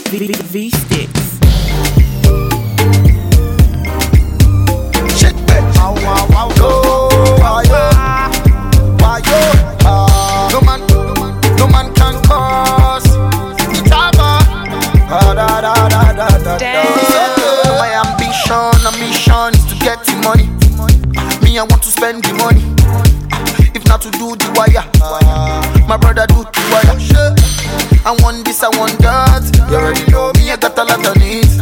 V-Sticks. No man can cause Itaba. My ambition is to get the money. Me, I want to spend the money. If not to do the wire, my brother do the wire. I want this, I want that. You already know me, I got a lot of needs.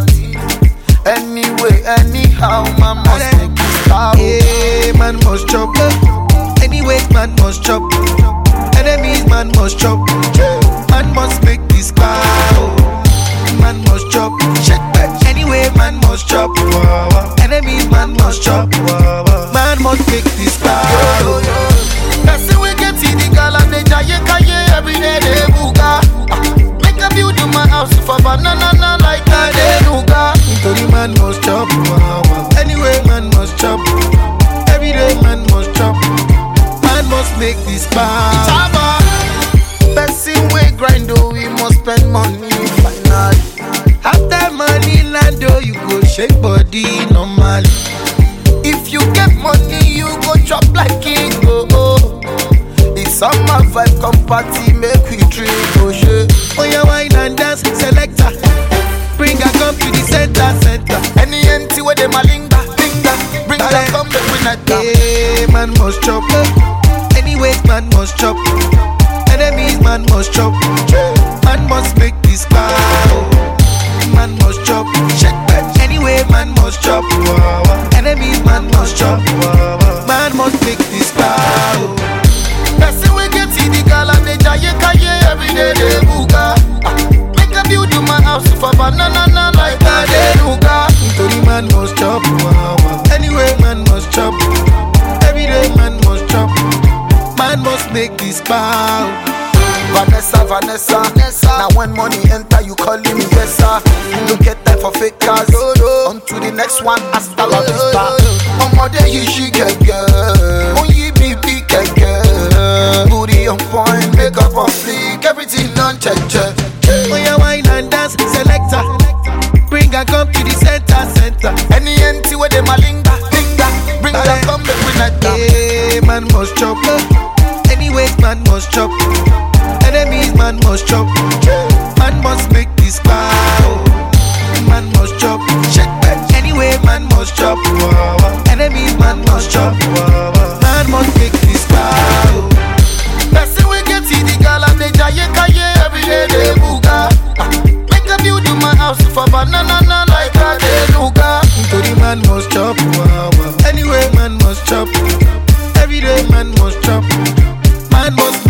Anyway, anyhow, man must make this stop. Yeah, man must chop. Anyways, man must chop. Enemies, man must chop. Man must make this cow. Man must chop. Anyway, man must chop. Enemies, man must chop. Man must make this cow. That's we get to the girl and they giant every day they buga. Make a view to my house for banana like a denuga. Tori man must chop. Anyway, man must chop. Every day, man must chop. Man must make this power. Chaba, person we grind oh, we must spend money finally. After money land oh, you go shake body normally. If you get money, you go chop like king oh. It's summer vibe, come party, make we drink oh shit. Oh yeah, wine and dance, selector. Bring her come to the center. Any empty where they malinga, bring her come make we not down. Yeah, man must chop. Anyways, man must chop. Enemies, man must chop. Man must make this cow. Man must chop. Anyway, man must chop. Enemies, man must chop. Man must make this cow. Person we get to the girl and they giant every day they buga. Make a view to my house for banana like a denuga. Tori man must chop. Anyway, man must chop. Every day, man must chop. Man must make this power. Vanessa. Now when money enter, you calling me yes sir. No get time for fake cars. On to the next one, hasta la vista. Omode you she get girl. On you be big girl. Booty on point, makeup on fleek, everything on check. Oh yeah, wine and dance, selector. Bring her come to the center. Any empty where they malinga, bring her come make we not down. Yeah, man must chop. Anyways, man must chop. Enemies, man must chop. Man must make this cow. Man must chop. Anyway, man must chop. Enemies, man must chop. Man must make this cow. Person we get to the girl and they giant every day they buga. Make a view to my house for banana like a denuga. Tori man must chop. Anyway, man must chop. Every day, man must chop. Man must